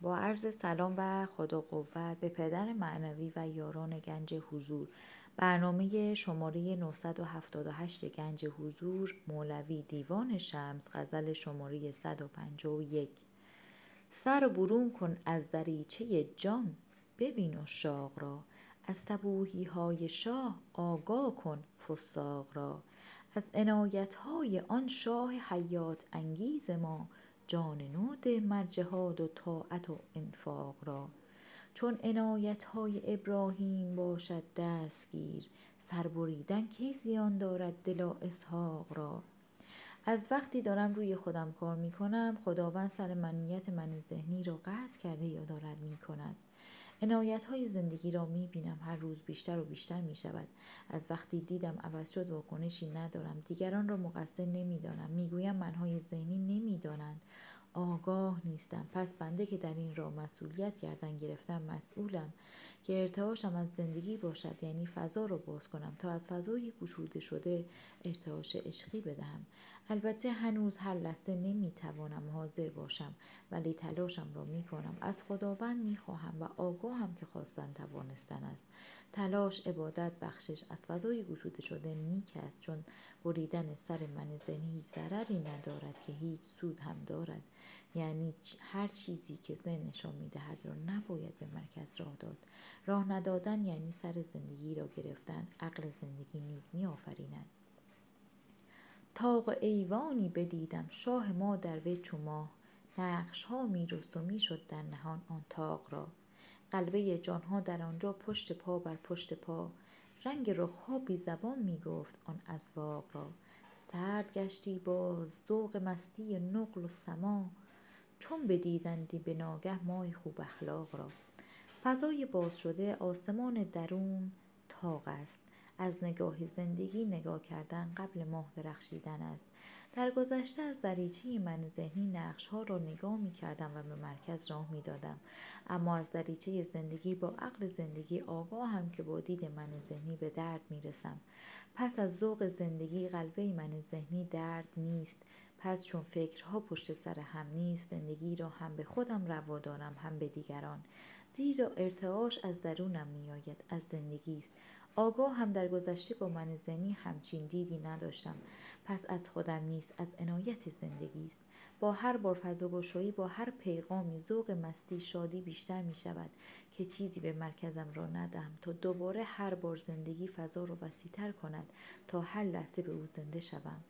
با عرض سلام و خدا قوت به پدر معنوی و یاران گنج حضور. برنامه شماره 978 گنج حضور، مولوی دیوان شمس، غزل شماره 151. سر برون کن از دریچه جان، ببین عشاق را، از صبوحی های شاه آگاه کن فساق را. از عنایت های آن شاه حیات انگیز ما، جان نو ده مر جهاد و طاعت و انفاق را. چون عنایت های ابراهیم باشد دستگیر، سر بریدن کی زیان دارد دل اسحاق را. از وقتی دارم روی خودم کار می کنم، خداوند سر منیت من ذهنی را قطع کرده یا دارد می کند. عنایت های زندگی را می بینم هر روز بیشتر و بیشتر می شود. از وقتی دیدم عوض شد واکنشی ندارم. دیگران را مقصر نمی دانم. می گویم منهای ذهنی نمی دانند. آگاه نیستم. پس بنده که در این راه مسئولیت گردن گرفتم مسئولم که ارتعاشم از زندگی باشد، یعنی فضا را باز کنم تا از فضای گشوده شده ارتعاش عشقی بدهم. البته هنوز هر لحظه نمی توانم حاضر باشم، ولی تلاشم را می کنم. از خداوند می خواهم و آگاهم که خواستن توانستن است. تلاش، عبادت، بخشش از فضای گشوده شده نیک است، چون بریدن سر من ذهنی هیچ ضرری ندارد که هیچ سود هم دارد. یعنی هر چیزی که ذهن نشان می دهد را نباید به مرکز راه داد. راه ندادن یعنی سر زندگی را گرفتن. عقل زندگی نیک می آفریند. طاق ایوانی بدیدم شاه ما در وی چو ماه، نقش ها می رست و می شد در نهان آن طاق را. قلبه جان ها در آنجا پشت پا بر پشت پا، رنگ رخ ها بی زبان می گفت آن اذواق را. سرد گشتی باز ذوق مستی نقل و سماع، چون بدیدندی به ناگه ماه خوب اخلاق را. فضای باز شده آسمان درون طاق است. از نگاه زندگی نگاه کردن قبل ماه درخشیدن است. در گذشته از دریچه من ذهنی نقش ها را نگاه می کردم و به مرکز راه می دادم. اما از دریچه زندگی با عقل زندگی آگاهم که با دید من ذهنی به درد می رسم. پس از ذوق زندگی قلبه من ذهنی درد نیست. پس چون فکرها پشت سر هم نیست، زندگی را هم به خودم روا دارم هم به دیگران، زیرا ارتعاش از درونم می آید، از زندگی است. آگاه هم در گذشته با من ذهنی همچین دیدی نداشتم. پس از خودم نیست، از عنایت زندگی است. با هر بار فضاگشایی، با هر پیغامی ذوق مستی شادی بیشتر می شود که چیزی به مرکزم را ندهم تا دوباره هر بار زندگی فضا را وسیع‌تر کند تا هر لحظه به او زنده شوم.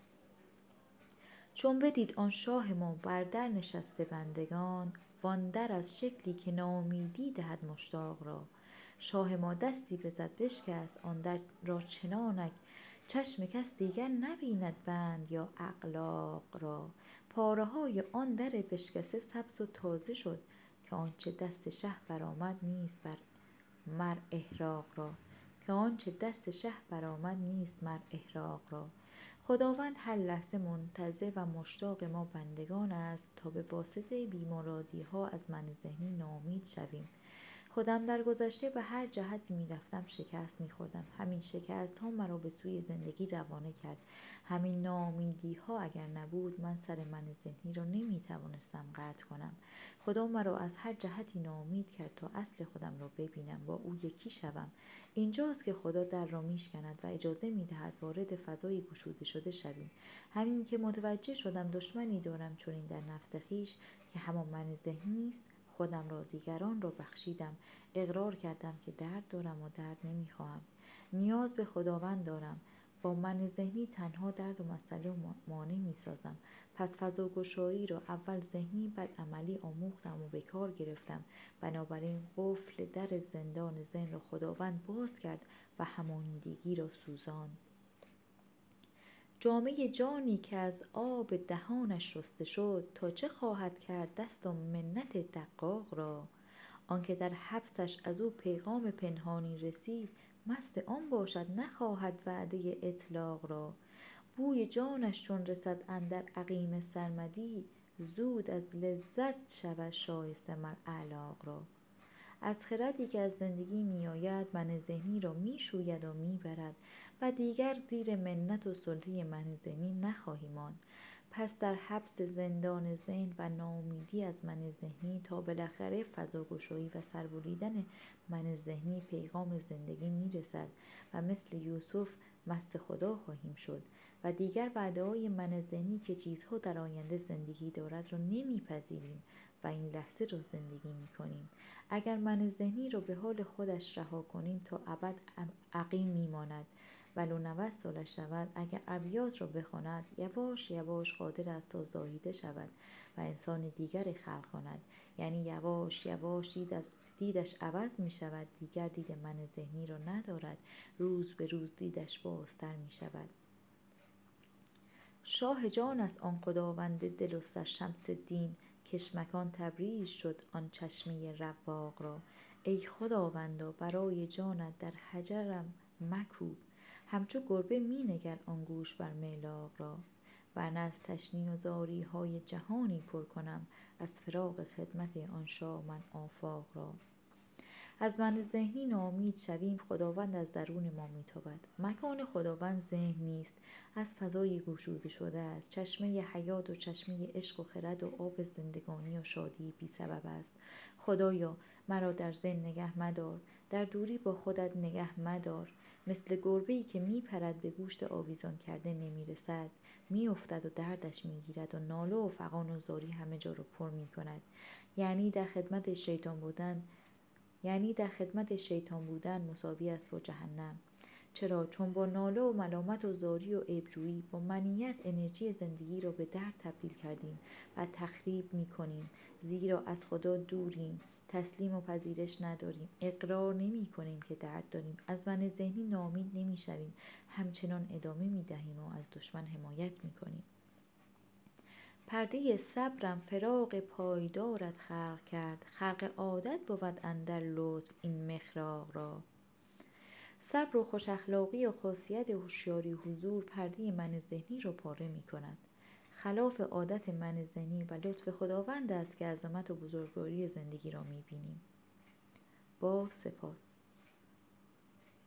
چون بدید آن شاه ما بر در نشسته بندگان، وان در از شکلی که ناامیدی دهد مشتاق را. شاه ما دستی بزد بشکست آن در را چنانک، چشم کس دیگر نبیند بند یا اغلاق را. پاره های آن در بشکسته سبز و تازه شد، که آنچه دست شه برآمد نیست بر مر احراق را. خداوند هر لحظه منتظر و مشتاق ما بندگان است تا به واسطه بیمرادی ها از من ذهنی ناامید شویم. خودم در گذشته به هر جهتی می رفتم شکست می خوردم. همین شکست ها مرا به سوی زندگی روانه کرد. همین ناامیدی ها اگر نبود، من سر من ذهنی را نمی توانستم قطع کنم. خدا مرا از هر جهتی ناامید کرد تا اصل خودم را ببینم، با او یکی شوم. اینجاست که خدا در را میشکند و اجازه می دهد وارد فضای گشوده شده شویم. همین که متوجه شدم دشمنی دارم چنین در نفس خویش که همان من ذهنی است، خودم را دیگران را بخشیدم. اقرار کردم که درد دارم و درد نمیخواهم. نیاز به خداوند دارم. با من ذهنی تنها درد و مسئله و مانع می سازم. پس فضاگشایی را اول ذهنی بعد عملی آموختم و به کار گرفتم. بنابراین قفل در زندان ذهن را خداوند باز کرد و همانگی را سوزاند. جامه جانی که از آب دهانش رسته شد، تا چه خواهد کرد دست و منت دقاق را. آنکه در حبسش از او پیغام پنهانی رسید، مست آن باشد نخواهد وعده اطلاق را. بوی جانش چون رسد اندر عقیم سرمدی، زود از لذت شود شایسته مر اعلاق را. از خردی که از زندگی می آید من ذهنی را می شوید و می برد و دیگر زیر منت و سلطه من ذهنی نخواهی ماند. پس در حبس زندان ذهن و ناامیدی از من ذهنی تا بالاخره فضاگشایی و سربریدن من ذهنی پیغام زندگی میرسد و مثل یوسف مست خدا خواهیم شد و دیگر وعده‌های من ذهنی که چیزها در آینده زندگی دارد را نمیپذیریم و این لحظه را زندگی میکنیم. اگر من ذهنی را به حال خودش رها کنیم تا ابد عقیم میماند. ولو 90 سالش شود، اگر ابیات را بخواند یواش یواش قادر است تا زاییده شود و انسان دیگری خلق کند. یعنی یواش یواش دیدش عوض می شود، دیگر دید من ذهنی را ندارد، روز به روز دیدش بازتر می شود. شاه جان است آن خداوند دل و سر شمس الدین، کشمکان تبریز شد آن چشمه رواق را. ای خداوندا برای جانت در حجرم مکوب، همچو گربه می نگر آن گوش بر میلاق را. ورنه از تشنیع و زاری های جهانی پر کنم، از فراق خدمت آن شاه من آفاق را. از من ذهنی ناامید شویم، خداوند از درون ما میتابد. مکان خداوند ذهن نیست، از فضای گشوده شده است. چشمه حیات و چشمه عشق و خرد و آب زندگانی و شادی بی سبب است. خدایا مرا در ذهن نگه مدار، در دوری با خودت نگه مدار. مثل گربه‌ای که میپرد به گوشت آویزان کرده نمیرسد، میافتد و دردش میگیرد و ناله و فغان و زاری همه جا را پر میکند. یعنی در خدمت شیطان بودن مساوی است با جهنم. چرا؟ چون با ناله و ملامت و زاری و عیبجویی با منیت انرژی زندگی را به درد تبدیل کردیم و تخریب میکنیم. زیرا از خدا دوریم، تسلیم و پذیرش نداریم، اقرار نمی کنیم که درد داریم، از من ذهنی ناامید نمی شویم، همچنان ادامه می دهیم و از دشمن حمایت می کنیم. پرده صبرم فراق پایدارت خلق کرد، خلق عادت بود اندر لطف این مخراق را. صبر و خوش اخلاقی و خاصیت هوشیاری حضور پرده من ذهنی را پاره می کند. خلاف عادت من ذهنی و لطف خداوند است که عظمت و بزرگواری زندگی را می بینیم. با سپاس.